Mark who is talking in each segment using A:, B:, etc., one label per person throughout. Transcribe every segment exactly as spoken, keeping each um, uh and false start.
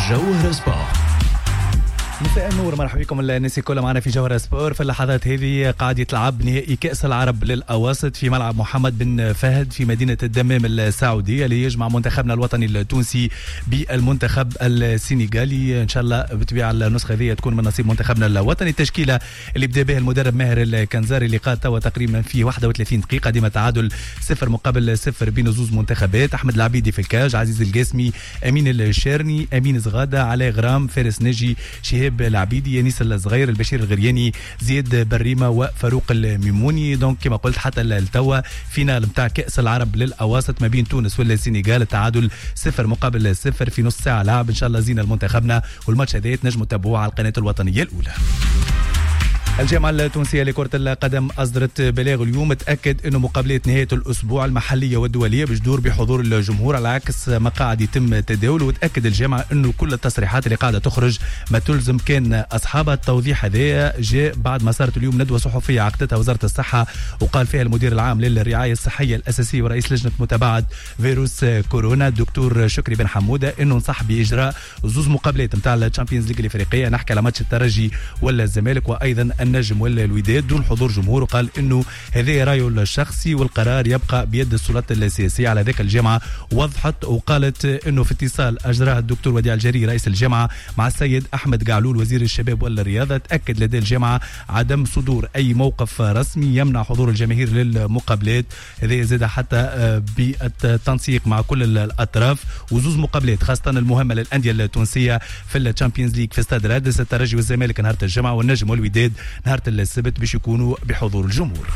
A: جوهرة سبورت.
B: مساء النور، مرحبا بكم الناس الكل معنا في جوهرة سبور. في اللحظات هذه قاعد يتلعب نهائي كأس العرب للأواسط في ملعب محمد بن فهد في مدينة الدمام السعودية، اللي يجمع منتخبنا الوطني التونسي بالمنتخب السنغالي. إن شاء الله بطبيعة النسخة هذه تكون من نصيب منتخبنا الوطني. التشكيلة اللي بدا بها المدرب ماهر الكنزاري اللي قاد توا تقريبا في واحد وثلاثين دقيقة، ديما تعادل صفر مقابل صفر بين زوز منتخبات. أحمد العبيدي في الكاج، عزيز القاسمي، أمين الشارني، أمين زغادة، علاء غرام، فارس نجي، شهاب العبيدي، يانيس الصغير، البشير الغرياني، زياد بريمة وفاروق الميموني. دونك كما قلت حتى التوا فينال نتاع كأس العرب للأواسط ما بين تونس والسنغال، التعادل صفر مقابل صفر في نص ساعة لعب. إن شاء الله زينة لمنتخبنا، والماتش هذا تنجموا تتابعوه على القناة الوطنية الأولى. الجامعة التونسية لكرة القدم أصدرت بلاغ اليوم تأكد أنه مقابلات نهاية الأسبوع المحلية والدولية بجدور بحضور الجمهور على عكس ما قاعد يتم تداوله. وتأكد الجامعة أنه كل التصريحات اللي قاعدة تخرج ما تلزم كان أصحابها. التوضيح هذا جاء بعد ما صارت اليوم ندوة صحفية عقدتها وزارة الصحة، وقال فيها المدير العام للرعاية الصحية الأساسية ورئيس لجنة متابعة فيروس كورونا الدكتور شكري بن حمودة أنه نصح بإجراء زوز مقابلات نتاع الشامبيونز ليج الإفريقية. نحكي على ماتش الترجي ولا الزمالك وأيضا النجم ولا الوداد دون حضور جمهور، وقال انه هذا رايه الشخصي والقرار يبقى بيد السلطات السياسيه. على ذاك الجامعه وضحت وقالت انه في اتصال اجراه الدكتور وديع الجري رئيس الجامعه مع السيد احمد قعلول وزير الشباب والرياضه، تاكد لدى الجامعه عدم صدور اي موقف رسمي يمنع حضور الجماهير للمقابلات. هذا زاد حتى بالتنسيق مع كل الاطراف، وزوز مقابلات خاصه المهمه للانديه التونسيه في الشامبيونز ليج في استاد رادس، الترجي والزمالك نهار الجمعه والنجم والوداد نهار السبت باش يكونوا بحضور الجمهور.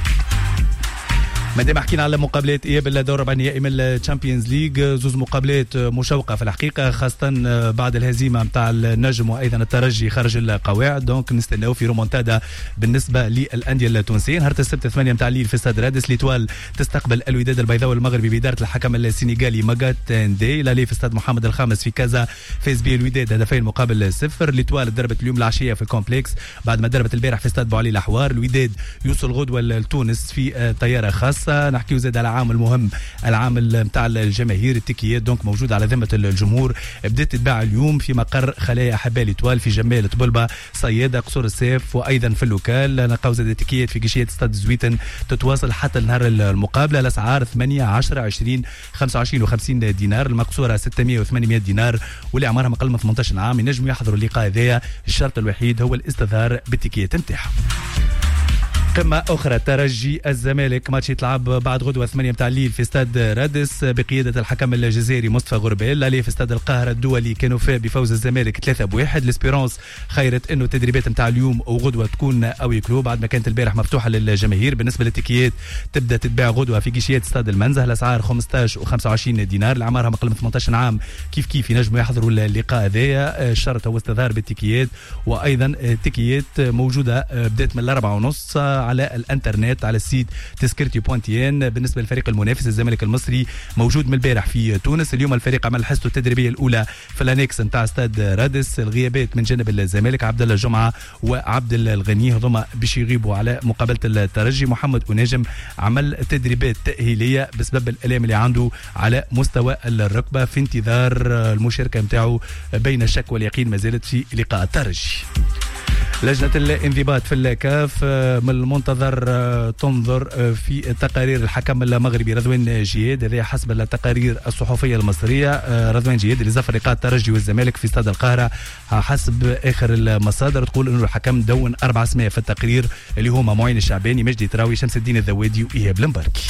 B: ما دام حكينا على مقابلات اياب الدور ربع نهائي من الشامبيونز ليج، زوز مقابلات مشوقه في الحقيقه خاصه بعد الهزيمه نتاع النجم وايضا الترجي خارج القواعد. دونك نستناو في رومونتادا بالنسبه للانديه التونسيه. نهار السبت ثمانية نتاع الليل في استاد رادس، ليتوال تستقبل الوداد البيضاوي المغربي باداره الحكم السنغالي ماغات ندي. لالي في استاد محمد الخامس في كازا فاز به الوداد هدفين مقابل صفر. ليتوال ضربت اليوم العشيه في الكومبلكس بعد ما ضربت البارح في استاد بوعلي الاحوار. الوداد يوصل غدوه لتونس في طياره خاصه. نحكيو زاد على عامل مهم، العامل نتاع الجماهير، التيكيات دونك موجود على ذمه الجمهور، بدات تتباع اليوم في مقر خلايا احبال ليتوال في جمال طبلبه، صياده، قصور السيف وايضا في اللوكال. نلقاو زاد التيكيات في كيشيات استاد زويتن تتواصل حتى نهار المقابله. الاسعار ثمانية عشرة عشرين خمسة وعشرين وخمسين دينار، المقصوره ستمية وثمانمية دينار، واللي عمرها اقل من ثمانية عشر عام ينجموا يحضروا اللقاء هذايا. الشرط الوحيد هو الاستظهار بالتيكيات نتاعهم. قمة أخرى ترجي الزمالك، ماتش يتلعب بعد غدوة ثمانية متاع الليل في استاد رادس بقيادة الحكم الجزائري مصطفى غربال. لالي في استاد القاهرة الدولي كانوا فيه بفوز الزمالك ثلاثة بواحد. الاسبيرونس خيرت انه التدريبات متاع اليوم وغدوة تكون اوي كلو بعد ما كانت البارح مفتوحة للجماهير. بالنسبة للتيكيات تبدا تتباع غدوة في كيشيات استاد المنزه، الاسعار خمسة عشر وخمسة وعشرين دينار، اللي عمرها اقل من ثمانية عشر عام كيف كيف ينجموا يحضروا اللقاء هذايا. الشرط هو استظهار بالتيكيات، وايضا التيكيات موجودة بدات من الأربعة ونص على الانترنت على السيت تذكرتي بوانتيان. بالنسبه للفريق المنافس الزمالك المصري موجود من البارح في تونس. اليوم الفريق عمل حصته التدريبيه الاولى في الانكس نتاع استاد رادس. الغيابات من جانب الزمالك عبد الله الجمعه وعبد الغني هذوما باش يغيبوا على مقابله الترجي. محمد أناجم عمل تدريبات تاهيليه بسبب الالام اللي عنده على مستوى الركبه في انتظار المشاركه نتاعو بين الشك واليقين ما زالت في لقاء الترجي. لجنة الانضباط في الكاف من المنتظر تنظر في تقارير الحكم المغربي رضوان جياد. هذا حسب التقارير الصحفية المصرية. رضوان جياد اللي زفر لقاء الترجي والزمالك في استاد القاهرة حسب آخر المصادر تقول أنه الحكم دون أربع أسماء في التقرير اللي هما معين الشعباني، مجدي تراوي، شمس الدين الذوادي وإيهاب المباركي.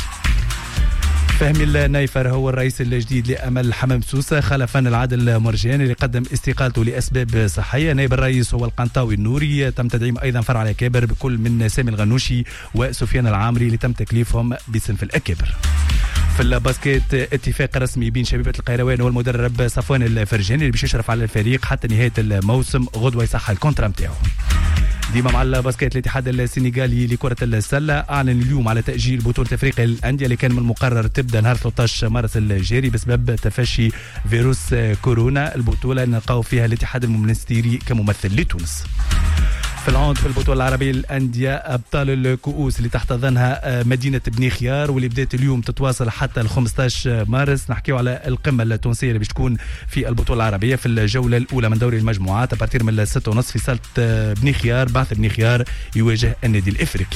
B: فهمي النايفر هو الرئيس الجديد لأمل حمام سوسة خلفا العادل مرجان اللي قدم استقالته لأسباب صحية. نائب الرئيس هو القنطاوي النوري. تم تدعيم أيضا فرع الأكابر بكل من سامي الغنوشي وسفيان العامري اللي تم تكليفهم بصنف الأكابر. في الباسكيت اتفاق رسمي بين شبيبة القيروان والمدرب صفوان الفرجاني اللي باش يشرف على الفريق حتى نهاية الموسم، غدوة يصح الكونترا نتاعو. ديما مع الباسكيت الاتحاد السنغالي لكرة السلة أعلن اليوم على تأجيل بطولة أفريقيا للأندية اللي كان من المقرر تبدأ نهار ثلاثة عشر مارس الجاري بسبب تفشي فيروس كورونا. البطولة نلقاو فيها الاتحاد المونستيري كممثل لتونس. في العود في البطولة العربية للأندية أبطال الكؤوس اللي تحتضنها مدينة بني خيار واللي بدأت اليوم تتواصل حتى ال خمسة عشر مارس. نحكيو على القمة التونسية اللي باش تكون في البطولة العربية في الجولة الأولى من دوري المجموعات أبارتير من الستة ونصف في صالة بني خيار. بعث بني خيار يواجه النادي الإفريقي.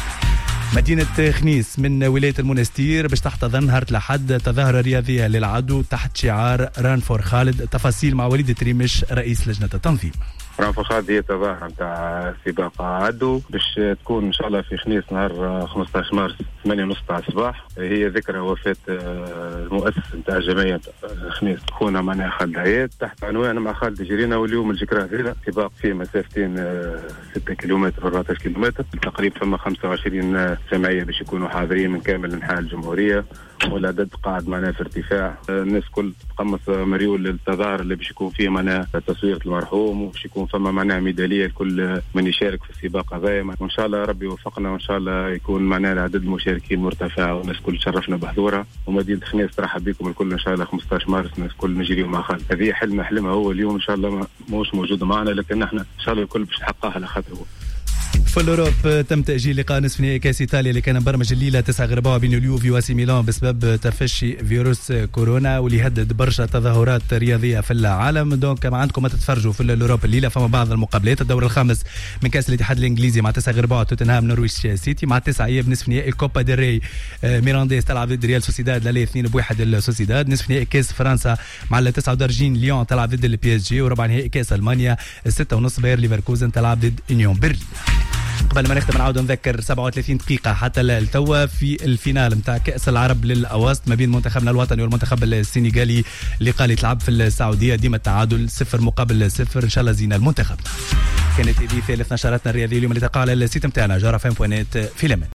B: مدينة خنيس من ولاية المنستير باش تحتضن نهار الأحد تظاهرة رياضية للعدو تحت شعار ران فور خالد. تفاصيل مع وليد تريمش رئيس لجنة التنظيم.
A: ران فور خالد هي تظاهرة نتاع سباق عدو باش تكون ان شاء الله في خنيس نهار خمسة عشر مارس ثمانية ونص تاع الصباح. هي ذكرى وفاة المؤسس نتاع جمعية خنيس خونا معناها خالد عياد تحت عنوان مع خالد جرينا. واليوم الذكرى هذه سباق فيه مسافتين ستة كيلومتر في أربعة عشر كيلومتر تقريبا. ثم خمسة وعشرين جمعية باش يكونوا حاضرين من كامل انحاء الجمهورية والعدد قاعد معناها في ارتفاع. الناس كل تقمص مريول للتظاهر اللي باش يكون فيه معناها تصوير المرحوم وباش يكون فما معناها ميدالية لكل من يشارك في السباق هذايا. وان شاء الله ربي يوفقنا وان شاء الله يكون معناها عدد المشاركين مرتفع والناس كل تشرفنا بحضورها. ومدينة خنيس ترحب بكم الكل ان شاء الله خمسة عشر مارس الناس كل نجريوا مع خالد. هذه حلم حلمها هو اليوم ان شاء الله مش موجود معنا لكن احنا ان شاء الله الكل باش نحققها على خاطره.
B: في الأوروب تم تأجيل لقاء نصف نهائي كأس إيطاليا اللي كان مبرمج الليلة تسعة غير ربع بين اليوفي واسي ميلان بسبب تفشي فيروس كورونا واللي يهدد برشا تظاهرات رياضية في العالم. دونك ما عندكم ما تتفرجوا في الأوروب الليلة فما بعض المقابلات. الدور الخامس من كأس الاتحاد الإنجليزي مع تسعة غير ربع توتنهام نورويش سيتي. مع تسعة اياب نصف نهائي كوبا ديل ري ميرانديز تلعب ضد ريال سوسيداد لا اثنين بواحد السوسيداد. نصف نهائي كأس فرنسا مع التسعة ودرجين ليون تلعب ضد البي اس جي. وربع نهائي كأس ألمانيا الستة ونص باير ليفركوزن تلعب ضد يونيون برلين. قبل ما نختم نعاود نذكر سبعة وثلاثين دقيقة حتى التوا في الفينال نتاع كأس العرب للأوسط ما بين منتخبنا الوطني والمنتخب السنغالي اللي قال يتلعب في السعودية. ديما التعادل صفر مقابل صفر. إن شاء الله زينا المنتخب. كانت هذه ثالث نشراتنا الرياضية اليوم اللي تقع على السيت نتاعنا جارة فام بوانيت في الأمان.